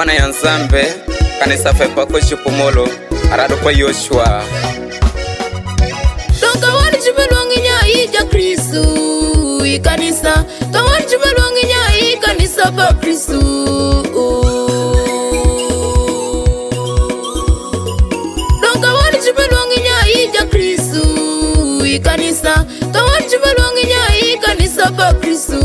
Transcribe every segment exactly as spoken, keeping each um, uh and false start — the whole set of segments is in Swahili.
mwana ya Nzambe kanisa fepa ko chipumolo arado kwa Yoshua Donka wani chibelonginya ija Kristu ikanisa Kawani chibelonginya ikanisa pa Kristu Donka wani chibelonginya ija Kristu ikanisa Kawani chibelonginya ikanisa pa Kristu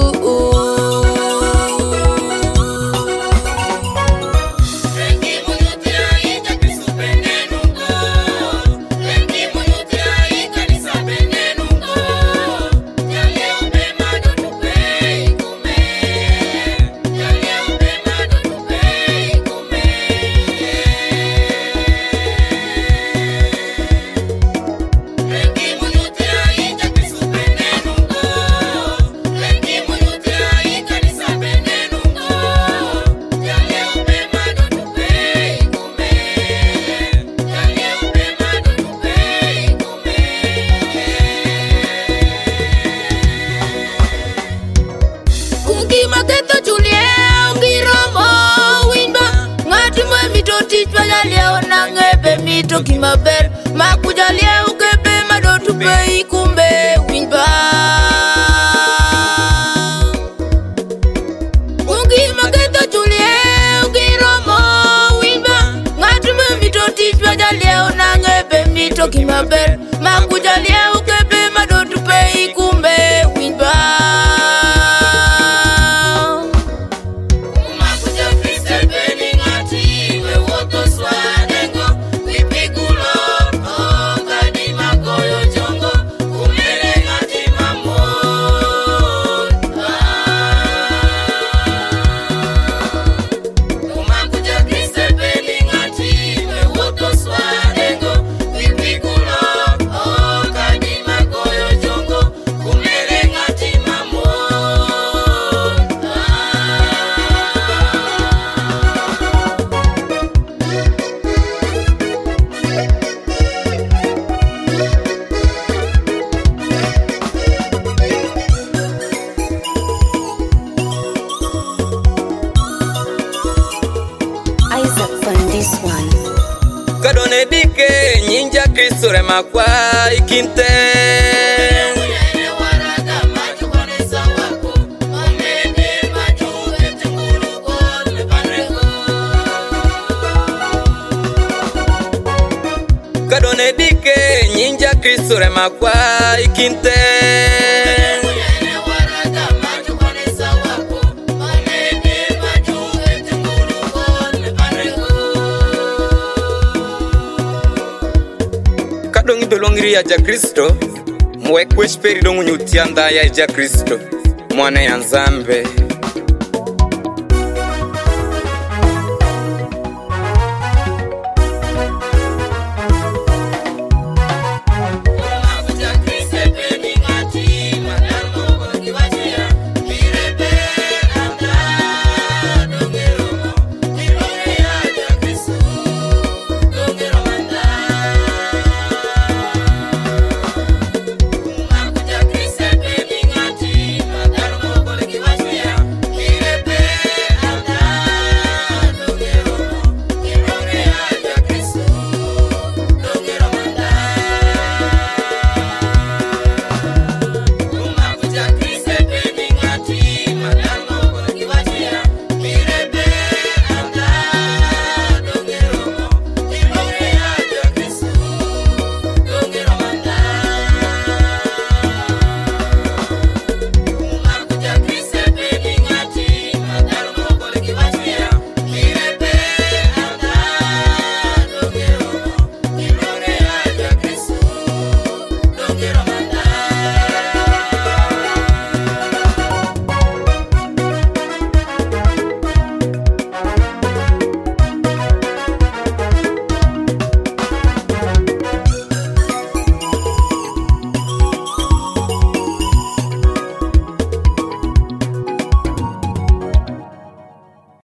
Mito kimaber makujalie ukebe madotu pei kumbe winba Ungi maketa julie ugiromo winba ngatume mito tijwa jalie unangebe mito kimaber makujalie ukebe madotu pei kumbe winba Kadone dike nyinja Kristo rema kwa ikinte Kadone dike nyinja Kristo rema kwa ikinte Dongi dolongiri ya ja Kristo mwekwe shperi dongu nyutianda ya ja Kristo mwana ya Nzambe